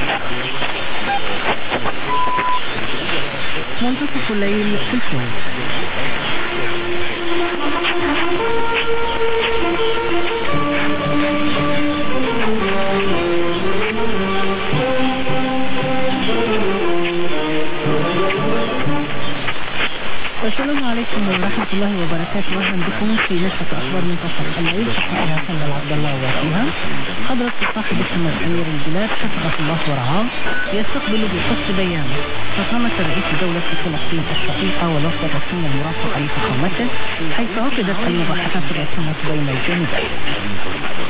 منتصف الليل في الكويت. السلام عليكم ورحمة الله وبركاته. أهلا بكم في نشرة أخبار منتصف الليل. حقها سلمى عبد الله وفيها حضرة صاحب السمو أمير البلاد حفظه الله ورعاه يستقبل بقص بيان فخامة رئيس دولة فلسطين الشقيقة والوفد الرسمي المرافق لفخامته، حيث عقدت المباحثات الرسمية بين الجانبين.